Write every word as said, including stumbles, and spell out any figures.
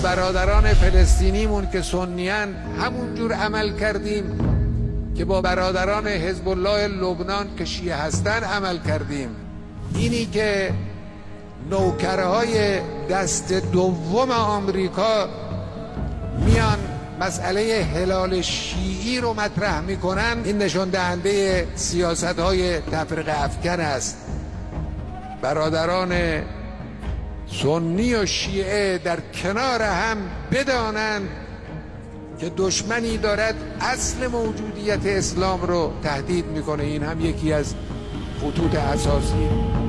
برادران فلسطینیمون که سنیان همون جور عمل کردیم که با برادران حزب الله لبنان که شیعه هستن عمل کردیم. اینی که نوکرهای دست دوم آمریکا میان مسئله هلال شیعی رو مطرح میکنن، این نشان دهنده سیاست های تفرقه افکن است. برادران سنی و شیعه در کنار هم بدانند که دشمنی دارد اصل موجودیت اسلام رو تهدید میکنه. این هم یکی از خطوط اساسی